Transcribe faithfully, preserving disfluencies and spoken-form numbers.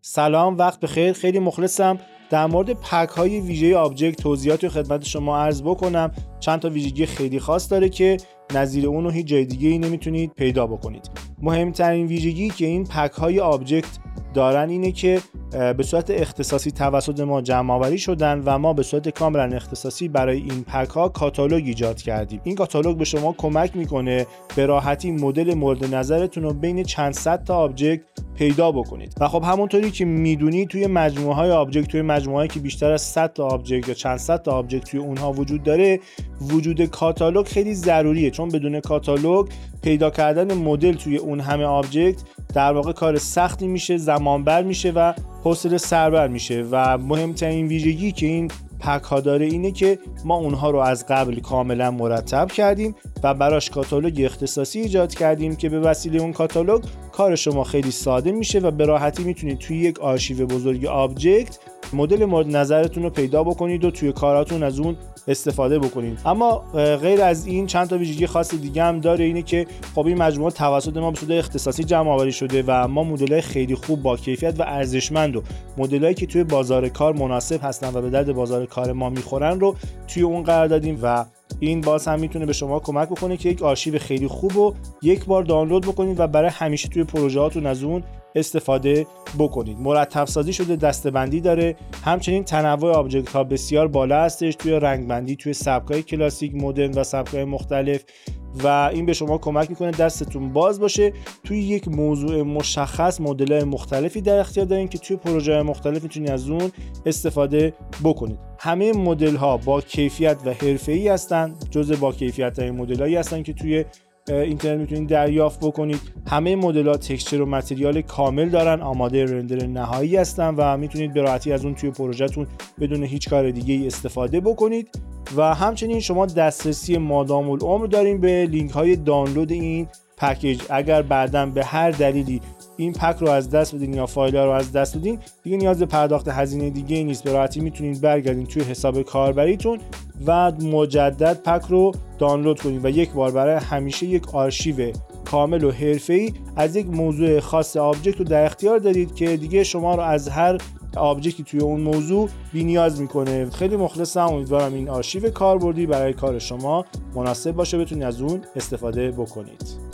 سلام، وقت بخیر. خیلی مخلصم. در مورد پک های ویژه آبجکت توضیحاتی رو خدمت شما عرض بکنم. چند تا ویژگی خیلی خاص داره که نظیر اون رو هیچ جای دیگه ای نمیتونید پیدا بکنید. مهمترین ویژگی که این پک های آبجکت دارن اینه که به صورت اختصاصی توسط ما جمع آوری شدن و ما به صورت کاملا اختصاصی برای این پک ها کاتالوگ ایجاد کردیم. این کاتالوگ به شما کمک میکنه به راحتی مدل مورد نظرتون رو بین چند صد تا آبجکت پیدا بکنید. و خب همونطوری که میدونید توی مجموعه های آبجکت، توی مجموعه‌ای که بیشتر از صد تا آبجکت یا چند صد تا آبجکت توی اونها وجود داره، وجود کاتالوگ خیلی ضروریه، چون بدون کاتالوگ پیدا کردن مدل توی اون همه آبجکت در واقع کار سختی میشه، زمانبر میشه و حوصله سربر میشه. و مهمترین ویژگی که این پک ها داره اینه که ما اونها رو از قبل کاملا مرتب کردیم و براش کاتالوگ اختصاصی ایجاد کردیم که به وسیله اون کاتالوگ کار شما خیلی ساده میشه و به راحتی میتونید توی یک آرشیو بزرگ آبجکت مدل مورد نظرتون رو پیدا بکنید و توی کاراتون از اون استفاده بکنید. اما غیر از این چند تا ویژگی خاص دیگه هم داره، اینه که خب این مجموعه توسط ما به صورت اختصاصی جمع آوری شده و ما مدل‌های خیلی خوب با کیفیت و ارزشمند و مدل‌هایی که توی بازار کار مناسب هستن و به درد بازار کار ما میخورن رو توی اون قرار دادیم و این باز هم میتونه به شما کمک بکنه که یک آرشیو خیلی خوب رو یک بار دانلود بکنید و برای همیشه توی پروژه‌هاتون از اون استفاده بکنید. مرتب سازی شده، دسته‌بندی داره، همچنین تنوع آبجکت ها بسیار بالا هستش توی رنگبندی، توی سبک‌های کلاسیک، مدرن و سبک‌های مختلف و این به شما کمک میکنه دستتون باز باشه. توی یک موضوع مشخص مدل‌های مختلفی در اختیار دارین که توی پروژه‌های مختلف میتونید از اون استفاده بکنید. همه مدل‌ها با کیفیت و حرفه‌ای هستن، جزء با کیفیت‌های مدل‌هایی هستن که توی اینترنت میتونید دریافت بکنید. همه مدل‌ها تکسچر و متریال کامل دارن، آماده رندر نهایی هستن و میتونید به راحتی از اون توی پروژهتون بدون هیچ کار دیگه ای استفاده بکنید. و همچنین شما دسترسی مادام العمر دارین به لینک های دانلود این پکیج. اگر بعداً به هر دلیلی این پک رو از دست بدین یا فایل ها رو از دست بدین، دیگه نیاز به پرداخت هزینه دیگه ای نیست، به راحتی میتونید برگردین توی حساب کاربریتون و مجدد پک رو دانلود کنید و یک بار برای همیشه یک آرشیو کامل و حرفه‌ای از یک موضوع خاص آبجکت رو در اختیار دارید که دیگه شما رو از هر آبجکتی توی اون موضوع بی نیاز میکنه. خیلی مخلصم، امیدوارم این آرشیو کاربردی برای کار شما مناسب باشه، بتونید از اون استفاده بکنید.